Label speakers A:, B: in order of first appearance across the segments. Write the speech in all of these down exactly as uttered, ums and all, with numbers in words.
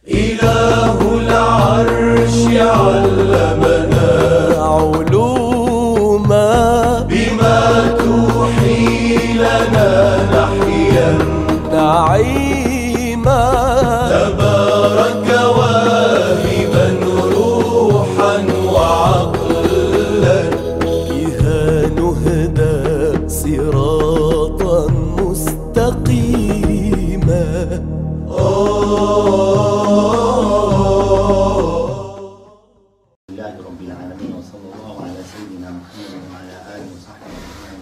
A: إله العرش علمنا علوما بما توحي لنا نحيا نعيما تبارك واهبا روحا وعقلا بها نهدى صراطا مستقيما.
B: لله رب العالمين وصلى الله على سيدنا محمد وعلى آله وصحبه أجمعين.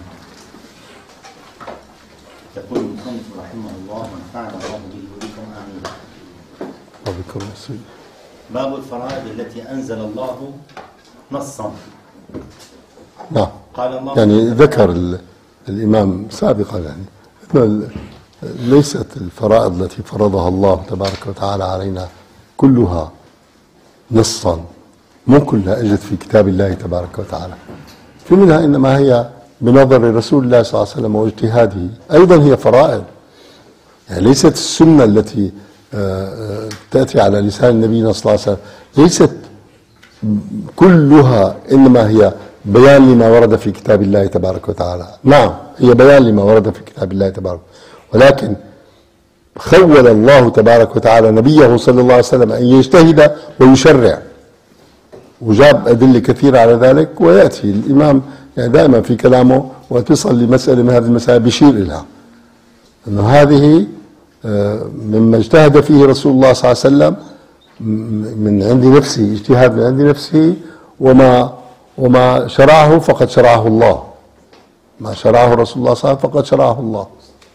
B: يقول المصنف رحمه الله ونفعنا الله به وبكم آمين.
C: وبكم نسير.
B: باب الفرائض التي أنزل الله نصا.
C: نعم.
B: قال الله
C: يعني ذكر الإمام سابقا يعني ليست الفرائض التي فرضها الله تبارك وتعالى علينا كلها نصا، مو كلها اجت في كتاب الله تبارك وتعالى، في منها انما هي بنظر رسول الله صلى الله عليه وسلم واجتهاده، ايضا هي فرائض، يعني ليست السنه التي تاتي على لسان النبي صلى الله عليه وسلم ليست كلها انما هي بيان لما ورد في كتاب الله تبارك وتعالى. نعم هي بيان لما ورد في كتاب الله تبارك، ولكن خول الله تبارك وتعالى نبيه صلى الله عليه وسلم أن يجتهد ويشرع، وجاب أدلة كثيرة على ذلك، ويأتي الإمام يعني دائما في كلامه وتصل لمسألة من هذه المسائل بيشير إليها أنه هذه مما اجتهد فيه رسول الله صلى الله عليه وسلم من عند نفسه، اجتهاد من عند نفسه، وما وما شرعه فقد شرعه الله، ما شرعه رسول الله صلى الله عليه وسلم فقد شرعه الله.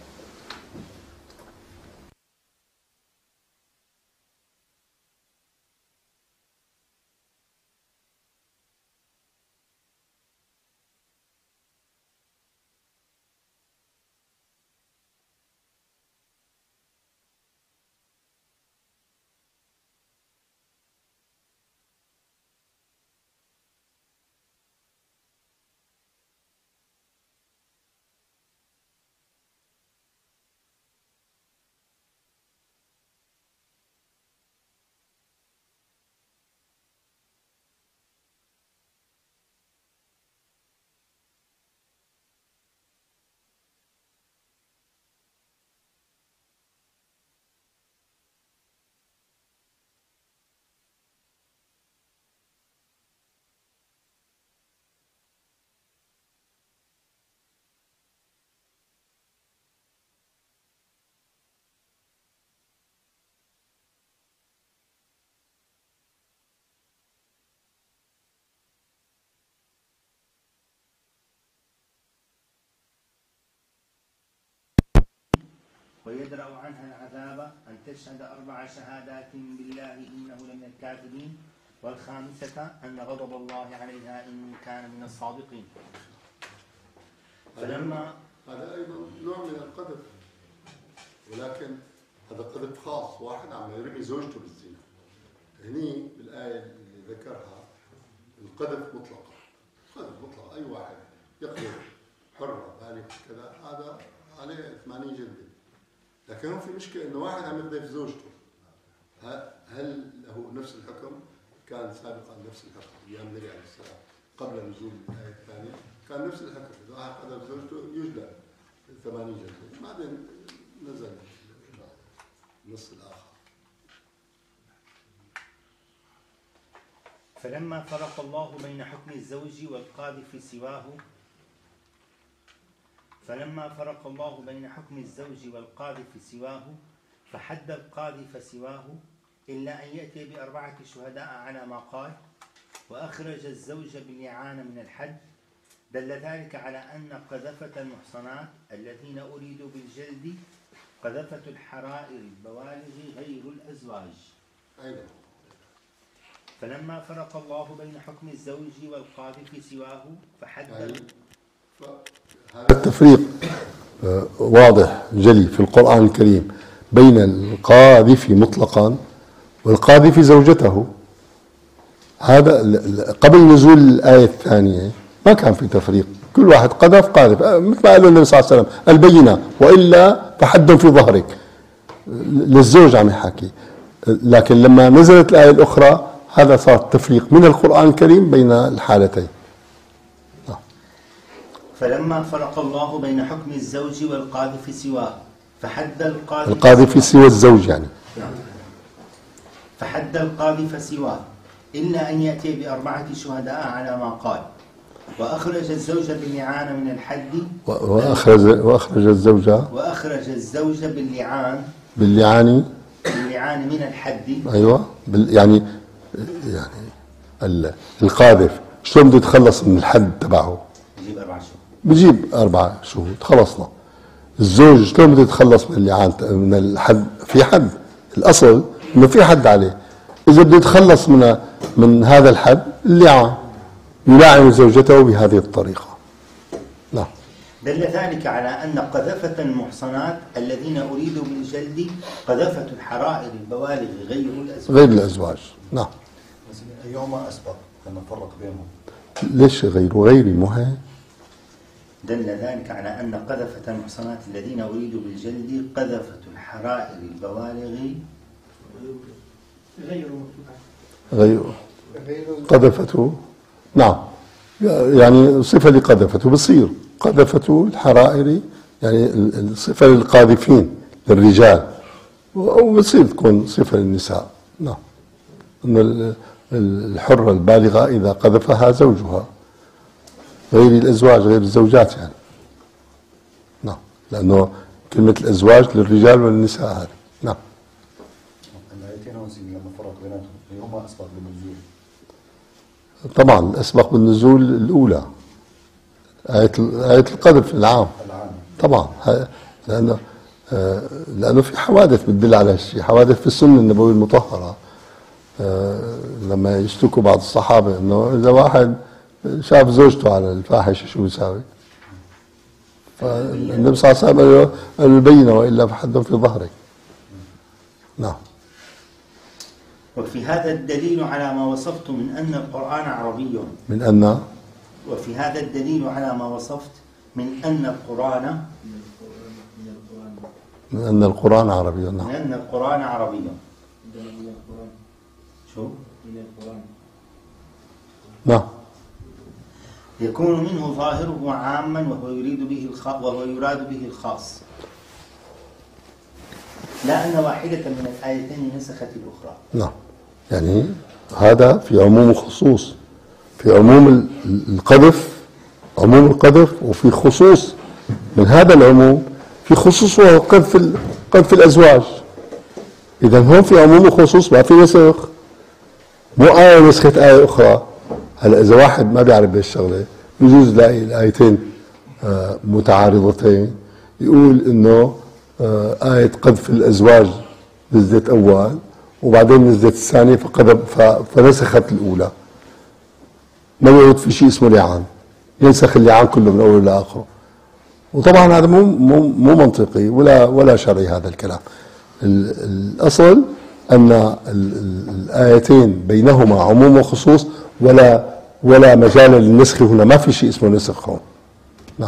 B: ويدرأ عنها العذاب أن تشهد أربع شهادات بالله إنه لمن الكاذبين، والخامسة أن غضب الله عليها إن كان من الصادقين. فلما
C: هذا أيضا نوع من القذف، ولكن هذا قذف خاص، واحد عم يرمي زوجته بالزنا. هني بالآية اللي ذكرها القذف مطلق، قذف مطلق، أي واحد يقذف حرة بالغ كذا هذا عليه ثمانين جلدة. لكن هو في مشكلة إنه واحد عم يقذف زوجته، هل له نفس الحكم؟ كان سابقا نفس الحكم أيام النبي عليه السلام قبل نزول الآية الثانية، كان نفس الحكم، إذا واحد قذف زوجته يجلد ثمانين جلدة، بعدين نزل النص الآخر.
B: فلما فرق الله بين حكم الزوج والقاذف سواه فلما فرق الله بين حكم الزوج والقاذف سواه فحد القاذف سواه إلا أن يأتي بأربعة شهداء على ما قال، وأخرج الزوج بالإعانة من الحد. دل ذلك على أن قذفة المحصنات الذين أريدوا بالجلد قذفة الحرائر البوالغ غير الأزواج.
C: أيضا
B: فلما فرق الله بين حكم الزوج والقاذف سواه فحد
C: هذا التفريق واضح جلي في القرآن الكريم بين القاذف مطلقا والقاذف زوجته. هذا قبل نزول الآية الثانية ما كان في تفريق، كل واحد قذف قاذف، مثل ما قال النبي صلى الله عليه وسلم البينة وإلا فحد في ظهرك، للزوج عم يحكي. لكن لما نزلت الآية الأخرى هذا صار تفريق من القرآن الكريم بين الحالتين.
B: فلما فرق الله بين حكم الزوج والقاذف سواه فحد القاذف
C: القاذف سوى الزوج يعني
B: فحد القاذف سواه إلا أن يأتي بأربعة شهداء على ما قال، وأخرج الزوج باللعان من الحد
C: وأخرج وأخرج الزوجة
B: وأخرج الزوج باللعان
C: باللعان
B: باللعان من الحد.
C: أيوة بال يعني يعني ال- القاذف شلون بده يتخلص من الحد تبعه؟
B: يجيب أربع شهور.
C: بجيب أربع شهود خلصنا. الزوج شلون بده يتخلص من اللعان من الحد؟ في حد، الأصل إنه في حد عليه. إذا بده يتخلص من من هذا الحد اللعان، يلاعن زوجته بهذه الطريقة. نعم.
B: دل ذلك على أن قذفة المحصنات الذين أريدوا بالجلد قذفة الحرائر البوالغ غير الأزواج.
C: غير الأزواج. نعم.
D: أيهما أسبق لما نفرق بينهم؟
C: ليش غير غيري مو هي؟
B: دل ذلك على أن قذفة المحصنات الذين أريدوا بالجلد قذفة الحرائر البوالغ
C: غير قذفته. نعم، يعني صفة لقذفته بصير قذفته الحرائر، يعني الصفة للقاذفين للرجال، وبصير تكون صفة للنساء. نعم، أن الحرة البالغة إذا قذفها زوجها، غير الأزواج غير الزوجات يعني. نعم، لأنه كلمة الأزواج للرجال والنساء هذه. نعم.
D: الآيتين هون سيدي لما فرق بيناتهم أيهما أسبق بالنزول؟
C: طبعا الأسبق بالنزول الأولى، آية آية القذف العام.
D: العام.
C: طبعا لأنه آه لأنه في حوادث بتدل على هالشيء، حوادث في السنة النبوية المطهرة. آه لما يشتكوا بعض الصحابة إنه إذا واحد شاف زوجته على الفاحشة شو بيساوي؟ فالنبي صلى الله عليه وسلم قال له البينة وإلا فحد في ظهرك. نعم.
B: وفي هذا الدليل على ما وصفت من أن القرآن عربي.
C: من أن
B: وفي هذا الدليل على ما وصفت من أن القرآن
C: من أن القرآن عربي. نعم.
B: من أن القرآن عربي. شو؟
C: نعم.
B: يكون منه ظاهره عاما وهو يريد به الخ... وهو يراد به الخاص، لا أن واحدة من الآيتين نسخت الأخرى.
C: نعم، يعني هذا في عموم وخصوص، في عموم القذف، عموم القذف، وفي خصوص من هذا العموم في خصوص وهو قذف قذف الأزواج. إذا هون في عموم وخصوص ما في نسخ، مو آية نسخت آية أخرى. هلا إذا واحد ما بيعرف بهالشغلة بجوز يلاقي الآيتين آه متعارضتين، يقول إنه آه آية قذف الأزواج نزلت أول وبعدين نزلت الثانية فقذف فنسخت الأولى. ما بيعود في شيء اسمه لعان، ينسخ اللعان كله من أوله لآخره. وطبعا هذا مو مو مو منطقي ولا ولا شرعي هذا الكلام. الأصل أن الآيتين بينهما عموم وخصوص، ولا ولا مجال للنسخ هنا، ما في شيء اسمه نسخ هون. نعم.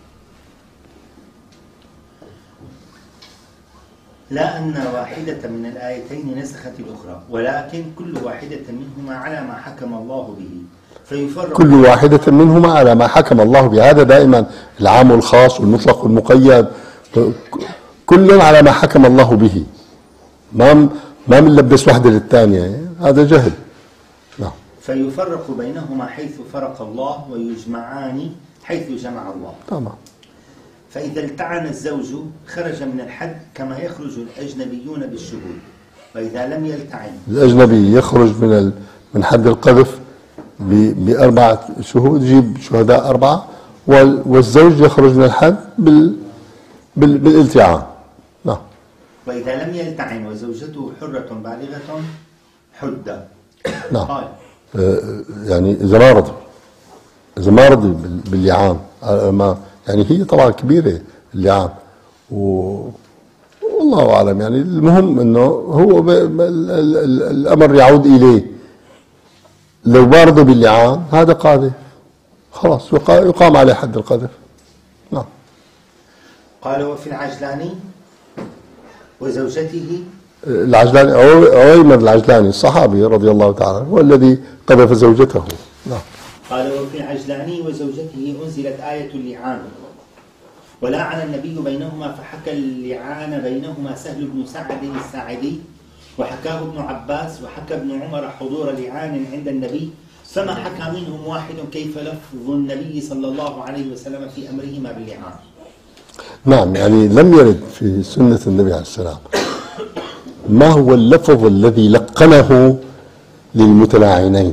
B: لا أن واحدة من الآيتين نسخت الأخرى، ولكن كل واحدة منهما على ما حكم الله به فيفرق.
C: كل واحدة منهما على ما حكم الله به، هذا دائما العام والخاص والمطلق والمقيد، كل على ما حكم الله به. ما ما بنلبس وحدة للثانية، هذا جهل. نعم.
B: فيفرق بينهما حيث فرق الله ويجمعان حيث جمع الله.
C: تمام.
B: فإذا التعن الزوج خرج من الحد كما يخرج الأجنبيون بالشهود، وإذا لم يلتعن
C: الأجنبي يخرج من ال... من حد القذف بأربعة شهود، يجيب شهداء أربعة، وال... والزوج يخرج من الحد بال... بال... بالالتعان. نعم.
B: وإذا لم يلتعن وزوجته حرة بالغة حد.
C: نعم.
B: قال
C: آه يعني إذا ما رضي إذا ما رضي بال... باللعان، ما يعني هي طبعا كبيرة اللعان، و والله أعلم. يعني المهم أنه هو ب... ب... ال... ال... الأمر يعود إليه. لو ما رضي باللعان هذا قاذف، خلاص يقام عليه حد القذف. نعم.
B: قال وفي العجلاني وزوجته
C: العجلاني عويمر العجلاني الصحابي رضي الله تعالى عنه هو الذي قذف زوجته. نعم.
B: قال وفي العجلاني وزوجته أنزلت آية اللعان ولعن النبي بينهما فحكى اللعان بينهما سهل بن سعد الساعدي وحكاه ابن عباس وحكى ابن عمر حضور لعان عند النبي فما حكى منهم واحد كيف لفظ النبي صلى الله عليه وسلم في أمرهما باللعان.
C: نعم، يعني لم يرد في سنة النبي عليه السلام ما هو اللفظ الذي لقنه للمتلاعنين.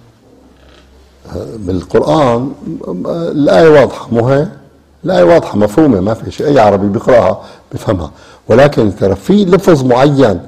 C: بالقرآن الآية واضحة، مو هي؟ الآية واضحة مفهومة، ما في شيء، أي عربي بيقرأها بفهمها، ولكن ترى في لفظ معين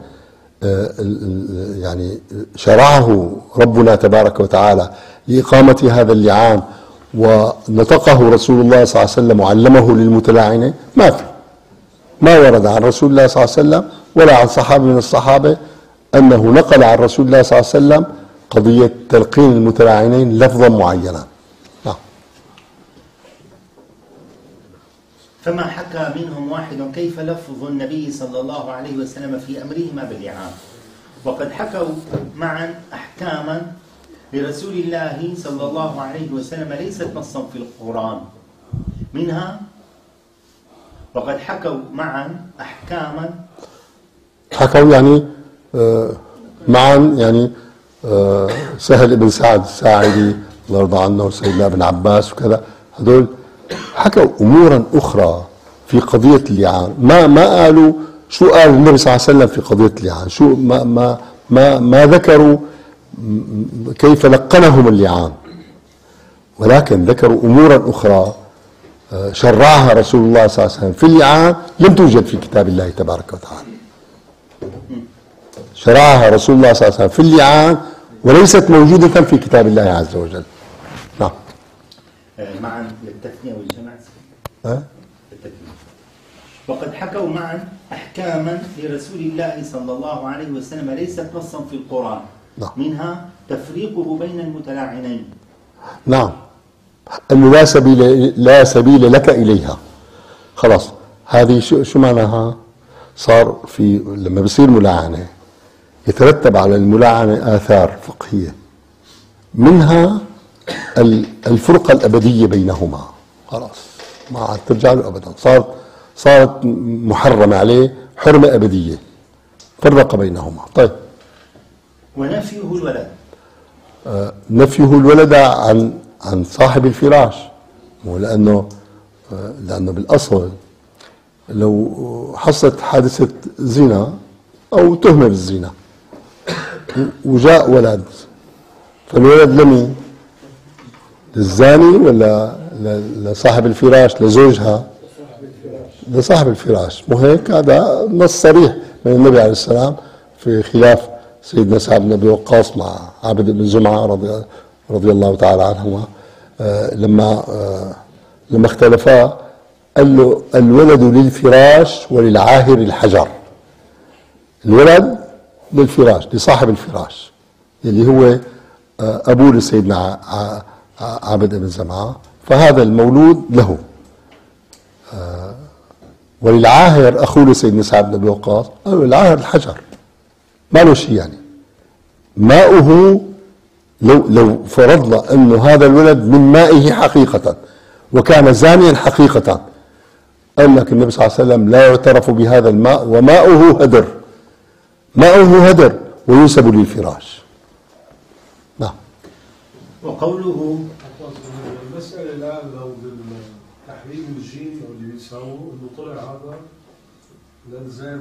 C: يعني شرعه ربنا تبارك وتعالى لإقامة هذا اللعان ونطقه رسول الله صلى الله عليه وسلم وعلمه للمتلاعنين، ما في، ما ورد عن رسول الله صلى الله عليه وسلم ولا عن صحابي من الصحابة أنه نقل عن رسول الله صلى الله عليه وسلم قضية تلقين المتلاعنين لفظا معينا. نعم.
B: فما حكى منهم واحد كيف لفظ النبي صلى الله عليه وسلم في أمرهما باللعان وقد حكوا معا أحكاما لرسول الله صلى الله عليه وسلم ليست نصا في القرآن منها وقد حكوا معا أحكاما
C: حكوا يعني آه معا يعني آه سهل بن سعد الساعدي الله يرضى عنه وسيدنا ابن عباس وكذا، هذول حكوا أمورا أخرى في قضية اللعان، ما ما قالوا شو قال النبي صلى الله عليه وسلم في قضية اللعان، شو ما ما ما, ما ذكروا كيف لقنهم اللعان، ولكن ذكروا أمورا أخرى شرعها رسول الله صلى الله عليه وسلم في اللعان لم توجد في كتاب الله تبارك وتعالى. شرعها رسول الله صلى الله عليه وسلم في اللعان وليست موجودة في كتاب الله عز وجل. نعم.
B: معا للتثنية والجمع.
C: أه؟
B: التثنية. وقد حكوا معا أحكاما لرسول الله صلى الله عليه وسلم ليست نصا في القرآن.
C: نعم.
B: منها تفريقه بين المتلاعنين.
C: نعم. أنه لا سبيل لا سبيل لك إليها. خلاص، هذه شو شو معناها؟ صار في لما بصير ملاعنة يترتب على الملاعنة آثار فقهية، منها الفرقة الأبدية بينهما. خلاص ما عاد ترجع له أبدا، صارت صارت محرمة عليه حرمة أبدية، فرق بينهما. طيب.
B: ونفيه الولد.
C: آه نفيه الولد عن عن صاحب الفراش، لأنه آه لأنه بالأصل لو حصلت حادثة زنا أو تهمة بالزنا وجاء ولد، فالولد لمين؟ للزاني ولا لصاحب الفراش لزوجها؟ لصاحب الفراش. مو هيك؟ هذا نص صريح من النبي عليه السلام في خلاف سيدنا سعد بن ابي وقاص مع عبد بن زمعه رضي, رضي الله تعالى عنهما. آه لما آه لما اختلفا قال له الولد للفراش وللعاهر الحجر. الولد للفراش لصاحب الفراش اللي هو آه ابوه لسيدنا عبد بن زمعه، فهذا المولود له. آه وللعاهر اخوه لسيدنا سعد بن ابي وقاص قالوا العاهر الحجر ما له شيء، يعني ماؤه لو لو فرضنا انه هذا الولد من مائه حقيقة وكان زانيا حقيقة، قال لك النبي صلى الله عليه وسلم لا يعترف بهذا الماء وماؤه هدر، ماؤه هدر وينسب للفراش. نعم.
B: وقوله
E: المسألة الآن لو بالتحريم الجين أو اللي بيساووه إنه طلع هذا للزاني.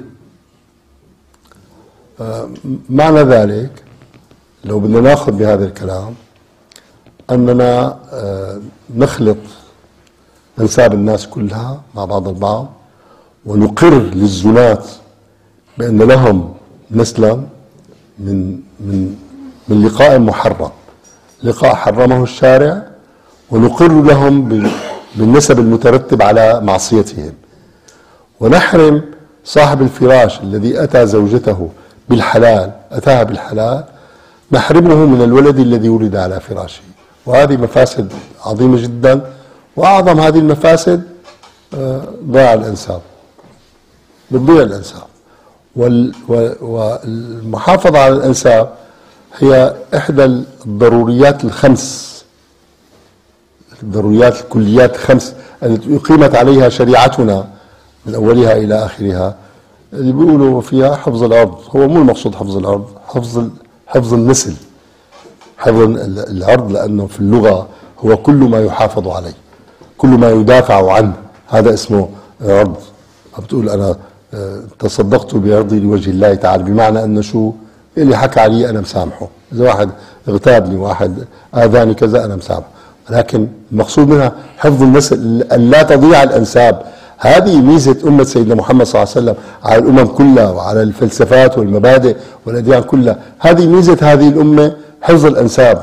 C: آه معنى ذلك لو بدنا ناخذ بهذا الكلام أننا آه نخلط أنساب الناس كلها مع بعض البعض ونقر للزناة بأن لهم نسلا من من من لقاء محرم، لقاء حرمه الشارع، ونقر لهم بالنسب المترتب على معصيتهم، ونحرم صاحب الفراش الذي أتى زوجته بالحلال أتاها بالحلال، نحرمه من الولد الذي ولد على فراشه. وهذه مفاسد عظيمة جدا، وأعظم هذه المفاسد ضياع الأنساب، بتضيع الأنساب. والمحافظة على الأنساب هي إحدى الضروريات الخمس، الضروريات الكليات الخمس التي أقيمت عليها شريعتنا من أولها إلى آخرها، اللي بيقولوا فيها حفظ العرض. هو مو المقصود حفظ العرض، حفظ حفظ النسل، حفظ العرض، لأنه في اللغة هو كل ما يحافظ عليه، كل ما يدافع عنه، هذا اسمه عرض. بتقول أنا تصدقت بعرضي لوجه الله تعالى، بمعنى أنه شو اللي حكى علي أنا مسامحه، إذا واحد اغتابني، واحد آذاني كذا، أنا مسامحه. لكن المقصود منها حفظ النسل، أن لا تضيع الأنساب. هذه ميزة أمة سيدنا محمد صلى الله عليه وسلم على الأمم كلها وعلى الفلسفات والمبادئ والأديان كلها. هذه ميزة هذه الأمة، حفظ الأنساب.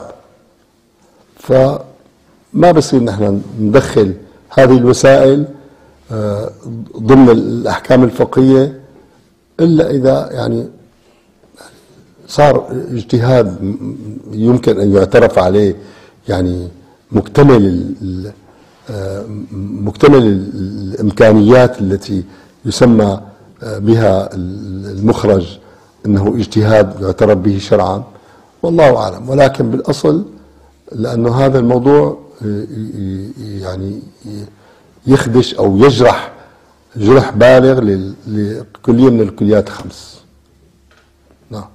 C: فما بصير نحن ندخل هذه الوسائل ضمن الأحكام الفقهية إلا إذا يعني صار اجتهاد يمكن أن يعترف عليه، يعني مكتمل مكتمل الإمكانيات التي يسمى بها المخرج أنه اجتهاد يعترف به شرعا، والله أعلم. ولكن بالأصل لأنه هذا الموضوع يعني يخدش أو يجرح جرح بالغ لكلية من الكليات الخمس. نعم.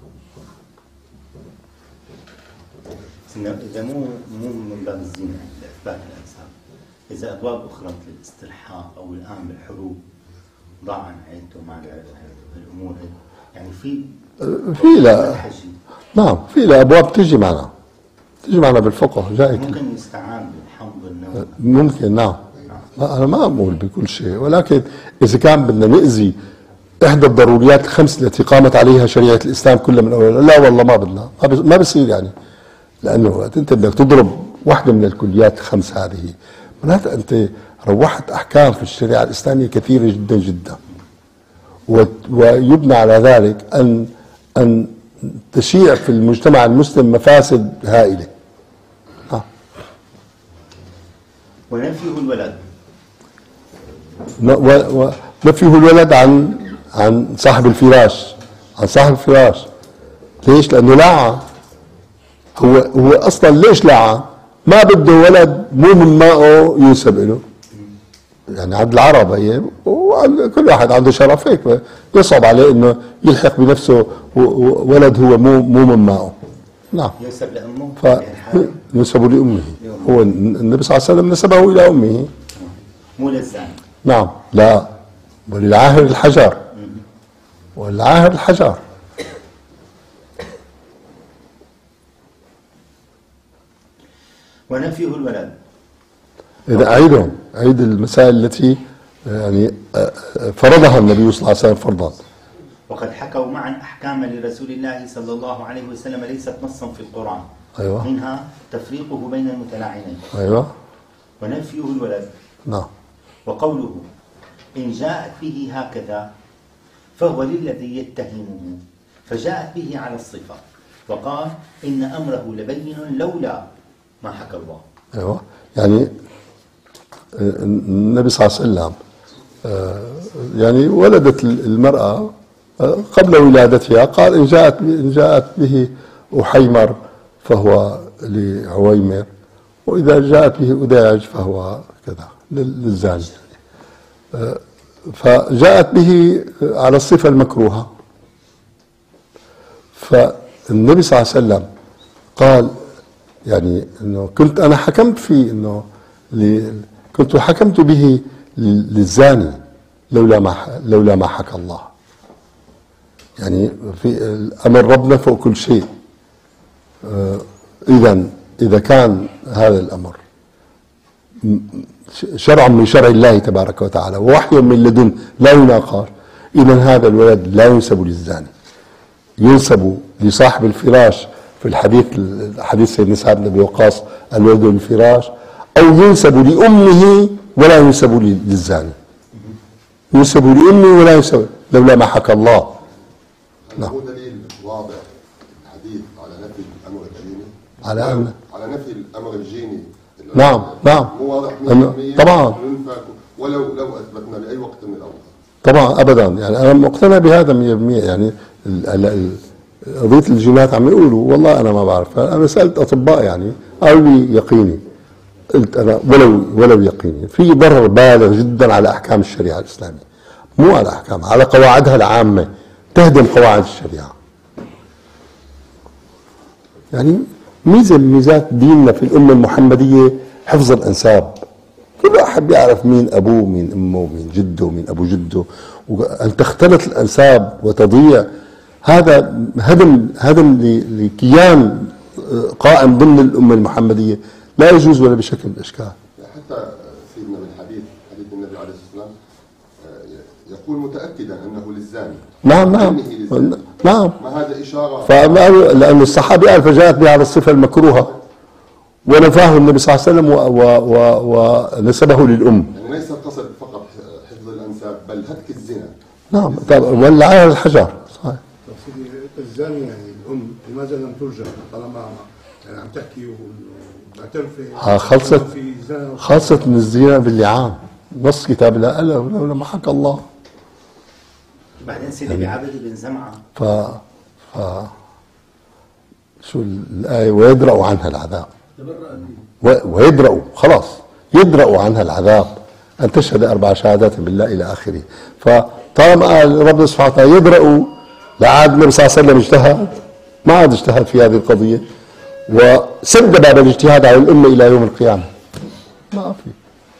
B: إذا مو مو من باب الزنا لإثبات الأنساب، إذا أبواب أخرى مثل الاستلحاق أو الآن بالحروب ضاع عن عيلته مع الأمور، يعني في
C: في لا نعم في لا أبواب تجي معنا تجي معنا بالفقه جاي،
B: ممكن يستعان بالحمض النووي،
C: ممكن. نعم. أنا ما أقول بكل شيء، ولكن إذا كان بدنا نأذي إحدى الضروريات الخمس التي قامت عليها شريعة الإسلام كلها من أولها، لا والله ما بدنا، ما بصير يعني. لأنه أنت بدك تضرب واحدة من الكليات الخمس هذه، معناتها أنت روحت أحكام في الشريعة الإسلامية كثيرة جدا جدا، ويبنى على ذلك أن أن تشيع في المجتمع المسلم مفاسد هائلة. ها.
B: ونفيه الولد،
C: ونفيه الولد عن عن صاحب الفراش، عن صاحب الفراش. ليش؟ لأنه لعى. هو هو اصلا ليش لعى؟ ما بده ولد مو من مائه ينسب له. يعني عند العرب هي، وكل واحد عنده شرف هيك، يصعب عليه انه يلحق بنفسه ولد هو مو مو من مائه. نعم.
B: ينسب لامه؟
C: ف ينسب لامه. هو النبي صلى الله عليه وسلم نسبه الى امه.
B: مو للزاني.
C: نعم. لا، وللعاهر الحجر، والعاهر الحجر.
B: ونفيه الولد.
C: إذا أعيدهم، أعيد المسائل التي يعني فرضها النبي صلى الله عليه وسلم فرضا.
B: وقد حكوا معا أحكاما لرسول الله صلى الله عليه وسلم ليست نصا في القرآن.
C: أيوة.
B: منها تفريقه بين المتلاعنين.
C: أيوة.
B: ونفيه الولد.
C: نعم.
B: وقوله إن جاءت به هكذا فهو للذي يتهمه، فجاءت به على الصفة، وقال إن أمره لبين لولا ما حكى الله.
C: أيوة. يعني النبي صلى الله عليه وسلم يعني ولدت المرأة قبل ولادتها، قال إن جاءت إن جاءت به أحيمر فهو لعويمر، وإذا جاءت به أداج فهو كذا للزاني. فجاءت به على الصفة المكروهة. فالنبي صلى الله عليه وسلم قال يعني انه كنت انا حكمت فيه انه كنت حكمت به للزاني لولا ما لولا ما حكى الله. يعني في امر ربنا فوق كل شيء. اذا اذا كان هذا الامر شرع من شرع الله تبارك وتعالى ووحي من لدن لا يناقش، اذا هذا الولد لا ينسب للزاني، ينسب لصاحب الفراش. في الحديث حديث سيدنا سعد بن ابي وقاص الولد للفراش، او ينسب لامه ولا ينسب للزاني، ينسب لامه ولا ينسب لولا ما حكى الله.
F: نعم. هو دليل واضح الحديث على نفي الامر الكريمي،
C: على أن
F: على نفي الامر الجيني.
C: نعم نعم
F: مو واضح مية بالمية
C: طبعا.
F: ولو لو اثبتنا باي وقت من الاوقات.
C: طبعا ابدا، يعني انا مقتنع بهذا مية بالمية. يعني ال- ال- قضيه الجينات عم يقولوا، والله انا ما بعرف. انا سالت اطباء يعني قالوا لي يقيني، قلت انا ولو ولو يقيني في ضرر بالغ جدا على احكام الشريعه الاسلاميه، مو على احكام، على قواعدها العامه، تهدم قواعد الشريعه. يعني ميزه من ميزات ديننا في الامه المحمديه حفظ الانساب. كل واحد بيعرف مين ابوه، مين امه، مين جده، مين ابو جده، وان تختلط الانساب وتضيع، هذا هدم هدم ل- لكيان قائم ضمن الامه المحمديه، لا يجوز ولا بشكل من الاشكال.
F: حتى سيدنا بالحديث حديث النبي عليه الصلاه والسلام آه، يقول متاكدا انه للزاني.
C: نعم نعم
F: إنه للزاني.
C: نعم.
F: ما هذا اشاره.
C: فما لأن الصحابي قال فجاءت بهذه الصفة المكروهة ونفاه النبي صلى الله عليه وسلم و- و- و- ونسبه للأم.
F: يعني ليس القصد فقط حفظ الانساب بل هتك الزنا.
C: نعم طب ولعها الحجر صحيح.
G: طب سيدي الزانية يعني الأم لماذا لم ترجع طالما يعني عم تحكي ومعترفة؟
C: ها خلصت
G: في زنا
C: خلصت من الزنا باللعان، نص كتاب الله قال لولا ما حكى الله.
B: بعدين سيدي بعبد بن زمعة
C: ف ف شو الآية؟ ويدرأوا عنها العذاب. و- ويدرأوا خلاص يدرأوا عنها العذاب أن تشهد أربع شهادات بالله إلى آخره. فطالما قال ربنا سبحانه وتعالى يدرأوا، لا عاد النبي صلى الله عليه وسلم اجتهد، ما عاد اجتهد في هذه القضية، وسد باب الاجتهاد على الأمة إلى يوم القيامة. ما في.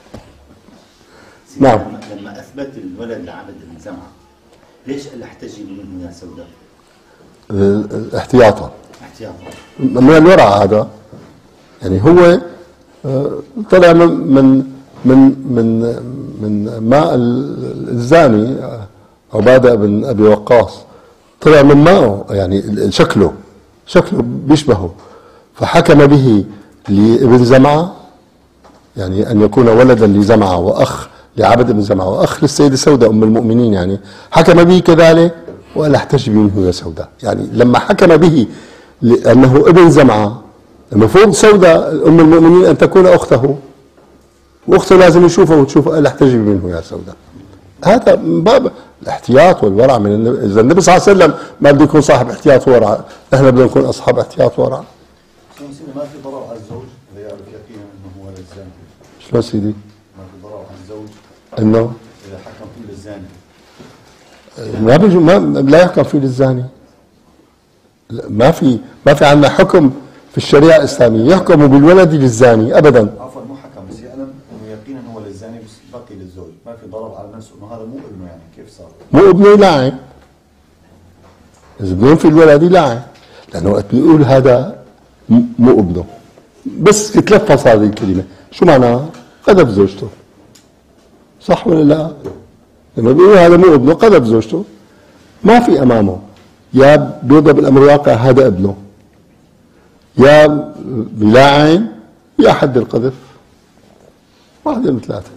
B: سيدي
C: نعم.
B: لما- لما أثبت الولد لعبد بن زمعة ليش قال احتجبي منه يا سوداء؟
C: ال- احتياطا
B: احتياطا.
C: من الورع هذا، يعني هو آه، طلع من من من من, من ماء ال- الزاني آه، عبادة بن أبي وقاص، طلع من ماءه، يعني ال- شكله شكله بيشبهه، فحكم به لابن زمعة، يعني أن يكون ولدا لزمعة وأخ لعبد بن زمعة وأخ للسيدة سوداء أم المؤمنين، يعني حكم به كذلك وقال احتجبي منه يا سوداء. يعني لما حكم به لأنه ابن زمعة، المفروض سوداء أم المؤمنين أن تكون أخته، وأخته لازم يشوفه وتشوفه، قال احتجبي منه يا سوداء. هذا من باب الاحتياط والورع من النبي. إذا النبي صلى الله عليه وسلم ما بده يكون صاحب احتياط وورع، نحن بدنا نكون أصحاب احتياط وورع.
D: شلون سيدي ما في ضرر على الزوج اذا يعرف يقينا انه هو للزاني؟
C: شلون سيدي؟
D: ما في ضرر على الزوج
C: إنه
D: اذا حكم فيه للزاني؟
C: ما بيجو ما لا يحكم فيه للزاني. لا، ما في ما في عندنا حكم في الشريعه الاسلاميه يحكم بالولد للزاني ابدا.
D: عفوا مو حكم، بس يعلم انه يقينا هو للزاني بس بقي للزوج، ما في ضرر على نفسه انه هذا مو ابنه، يعني كيف صار؟
C: مو ابنه يلعن، اذا بدهم في الولد يلعن، لانه وقت بيقول هذا م- مو ابنه، بس يتلفظ هذه الكلمه، شو معناها؟ قذف زوجته. صح ولا لا؟ لما بيقول هذا مو ابنه قذف زوجته، ما في امامه يا بيضرب بالامر الواقع هذا ابنه، يا بلاعن، يا حد القذف، واحدة من ثلاثة.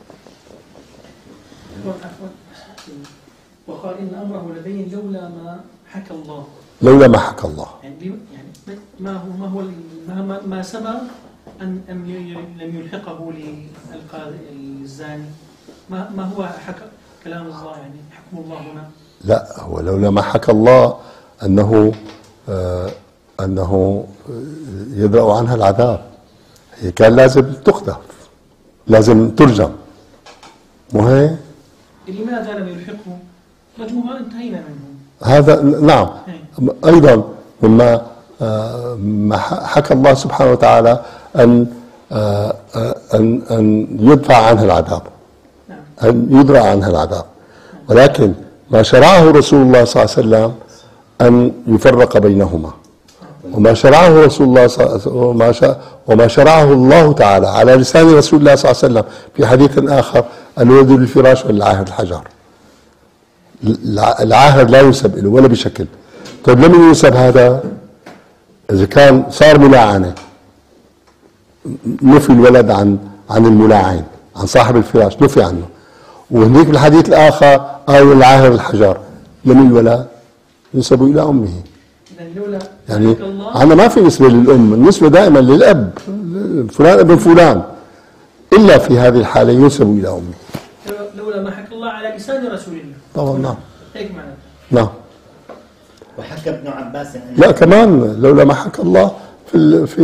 H: وقال إن أمره لبين لولا ما حكى الله.
C: لولا ما حكى الله.
H: يعني يعني ما هو ما هو ما ما, ما سبق أن أم لم يلحقه للقاضي الزاني، ما ما هو حكى كلام الله، يعني حكم الله هنا.
C: لا، هو لولا ما حكى الله أنه آه أنه يدرأ عنها العذاب، هي كان لازم تقذف، لازم ترجم، مو هيك؟
H: لماذا لم يلحقه؟ رجمها انتهينا منه.
C: هذا نعم. أيضا مما آه ما حكى الله سبحانه وتعالى أن آه أن أن يدفع عنها العذاب، أن يدرأ عنها العذاب، ولكن ما شرعه رسول الله صلى الله عليه وسلم أن يفرق بينهما، وما شرعه رسول الله صلى الله عليه وسلم وما شاء وما شرعه الله تعالى على لسان رسول الله صلى الله عليه وسلم في حديث آخر: الولد للفراش والعاهر الحجر. العاهر لا ينسب له ولا بشكل. طيب لمن ينسب هذا؟ إذا كان صار ملاعنة، نفي الولد عن عن الملاعن، عن صاحب الفراش نفي عنه. وهنيك بالحديث الآخر قال العاهر الحجر، لمن الولد؟ ينسب إلى أمه. يعني عندنا ما في نسبة للأم، النسبة دائما للأب، فلان ابن فلان، إلا في هذه الحالة ينسب إلى أمه.
H: لولا ما حكى الله على لسان رسوله رسول الله.
C: طبعا نعم.
H: هيك معناته.
C: نعم.
B: وحكى ابن عباس أن
C: لا كمان لولا ما حكى الله في ال- في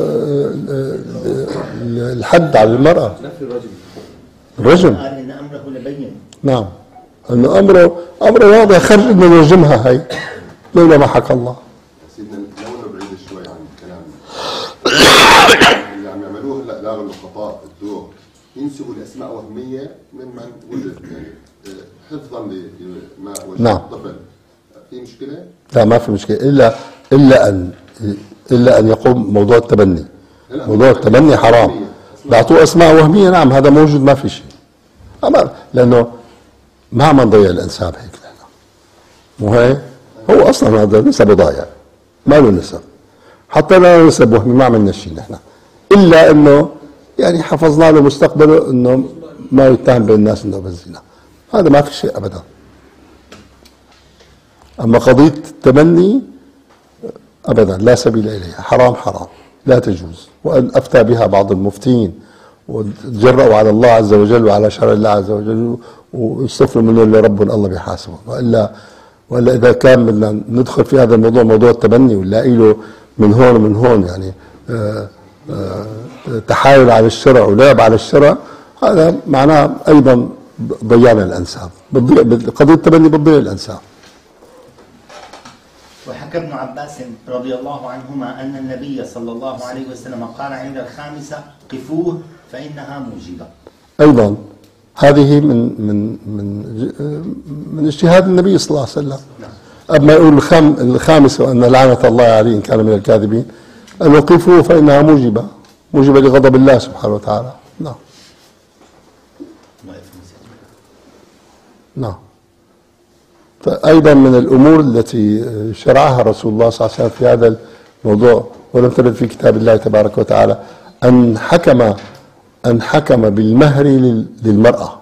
C: الحد على المرأة الرجم.
B: قال إن أمره لبين.
C: نعم انه امره امره واضح خرج انه يرجمها هي لولا ما حكى الله.
F: سيدنا لو انه بعيد شوي عن الكلام اللي عم يعملوه هلا لاغوا الخطا الدور ينسبوا الاسماء وهميه ممن وجد يعني آه، حفظا لما وجد
C: نعم.
F: الطفل في مشكله؟
C: لا ما في مشكله الا الا ان الا ان يقوم موضوع التبني.
F: لا،
C: موضوع التبني حرام. بيعطوه اسماء وهميه نعم هذا موجود ما في شيء. اما لانه ما عم نضيع الانساب هيك نحن. مو هيك؟ هو اصلا هذا نسبه ضايع ما له نسب. حتى لا نسب وهمي ما عملنا شيء نحن. الا انه يعني حفظنا له مستقبله انه ما يتهم بين الناس انه بالزنا. هذا ما في شيء ابدا. اما قضيه التبني ابدا لا سبيل اليها، حرام حرام لا تجوز، وان افتى بها بعض المفتين وتجرأوا على الله عز وجل وعلى شرع الله عز وجل ويستغفروا منه الا رب الله بيحاسبه، والا والا اذا كان بدنا ندخل في هذا الموضوع موضوع التبني ونلاقي له من هون ومن هون يعني آآ آآ تحايل على الشرع ولعب على الشرع، هذا معناه ايضا ضيعنا الانساب، قضيه التبني بتضيع الانساب.
B: وحكى ابن عباس رضي الله عنهما أن النبي صلى الله عليه وسلم قال عند الخامسة قفوه فإنها موجبة.
C: ايضا هذه من من من من اجتهاد النبي صلى الله عليه وسلم. قبل ما يقول الخام الخامس وان لعنه الله عليه ان كان من الكاذبين، ان قفوه فانها موجبه موجبه لغضب الله سبحانه وتعالى. نعم. نعم. فايضا من الامور التي شرعها رسول الله صلى الله عليه وسلم في هذا الموضوع ولم ترد في كتاب الله تبارك وتعالى ان حكم أن حكم بالمهر للمرأة.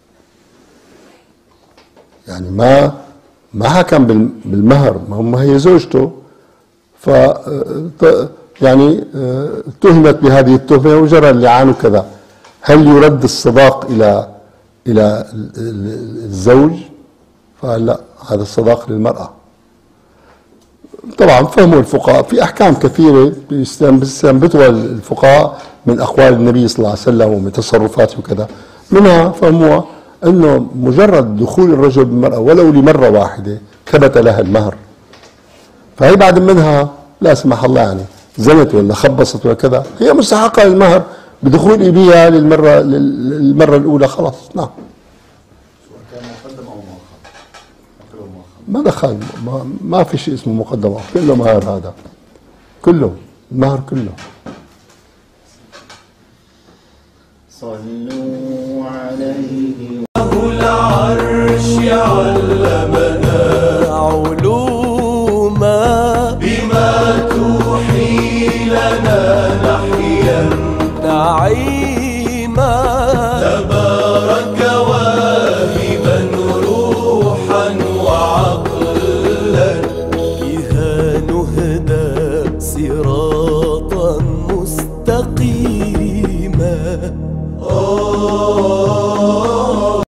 C: يعني ما ما حكم بالمهر، ما هي زوجته، ف يعني اتهمت بهذه التهمة وجرى اللعان وكذا. هل يرد الصداق إلى إلى الزوج؟ فلا، هذا الصداق للمرأة. طبعا فهموا الفقهاء في أحكام كثيرة بيستنبطها الفقهاء من أقوال النبي صلى الله عليه وسلم ومن تصرفاته وكذا، منها فهموها أنه مجرد دخول الرجل بالمرأة ولو لمرة واحدة ثبت لها المهر، فهي بعد منها لا سمح الله يعني زنت ولا خبصت ولا كذا، هي مستحقة للمهر بدخول بها للمرة للمرة الأولى خلاص. نعم.
D: كان مقدم او مؤخر؟
C: ما دخل، ما, ما في شيء اسمه مقدم، كله مهر، هذا كله المهر كله.
B: صلوا عليه